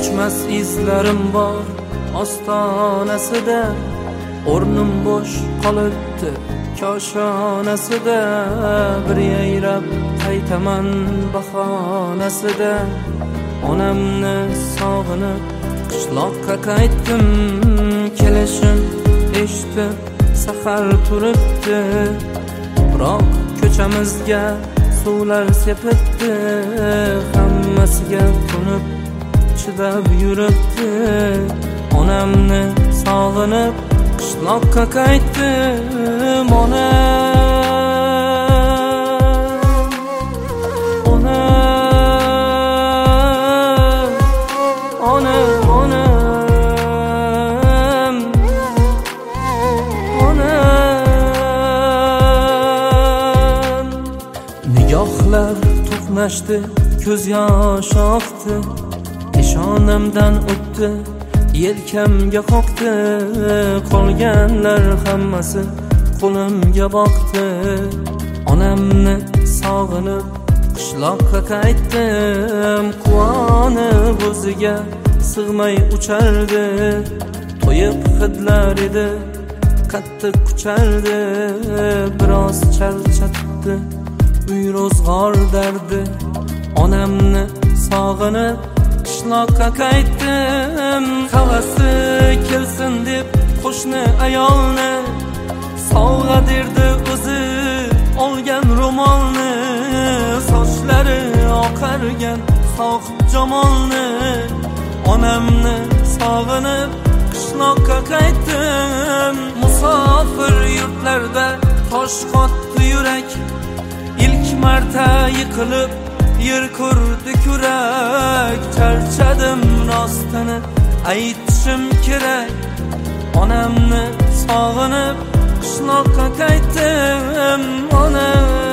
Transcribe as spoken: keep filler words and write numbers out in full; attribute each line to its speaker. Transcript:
Speaker 1: O'chmas izlarim bor ostonasida, o'rnim bo'sh qolibdi koshonasida. Bir yayrab qaytaman bahonasida, onamni sog'inib qishloqqa qaytdim. Kelishim eshitib sahar turibdi, biroq ko'chamizga suvlar sepibdi. Hammasiga ko'nib chidab yuribdi. Onamni sog'inib qishloqqa qaytdim. Onam, onam, onam, onam, onam. Nigohlar to'qnashdi, ko'z yosh oqdi, peshonamdan o'tdi, yelkamga qoqdi. Qolganlar hammasi qo'limga boqdi. Onamni sog'inib qishloqqa qaytdim. Quvonib o'ziga sig'may uchardi, to'yib hidlar edi, qattiq kuchardi. Biroz charchatdi uy ro'zg'or dardi. Onamni sog'inib qishloqqa qaytdim. Havasi kelsin deb qo'shni ayolni sovg'a derdi o'zi olgan ro'molni. Sochlari oqargan sohib jamolni. Onamni sog'inib qishloqqa qaytdim. Musofir yurtlarda tosh qotdi yurak, ilk marta yiqilib yer ko'rdi kurak. Charchadim rostini aytishim kerak, onamni sog'inib qishloqqa qaytdim. Onam